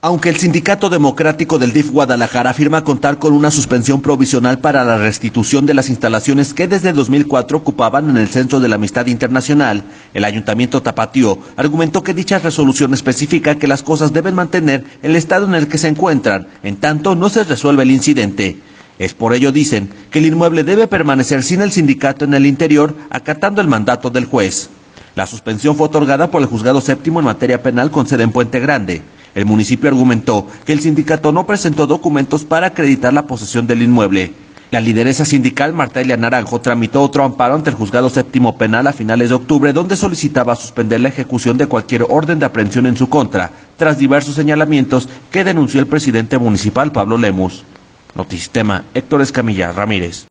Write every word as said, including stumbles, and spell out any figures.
Aunque el Sindicato Democrático del D I F Guadalajara afirma contar con una suspensión provisional para la restitución de las instalaciones que desde dos mil cuatro ocupaban en el Centro de la Amistad Internacional, el Ayuntamiento Tapatío argumentó que dicha resolución especifica que las cosas deben mantener el estado en el que se encuentran, en tanto no se resuelve el incidente. Es por ello, dicen, que el inmueble debe permanecer sin el sindicato en el interior, acatando el mandato del juez. La suspensión fue otorgada por el Juzgado Séptimo en materia penal con sede en Puente Grande. El municipio argumentó que el sindicato no presentó documentos para acreditar la posesión del inmueble. La lideresa sindical Martelia Naranjo tramitó otro amparo ante el Juzgado Séptimo Penal a finales de octubre, donde solicitaba suspender la ejecución de cualquier orden de aprehensión en su contra, tras diversos señalamientos que denunció el presidente municipal Pablo Lemus. Notisistema, Héctor Escamilla Ramírez.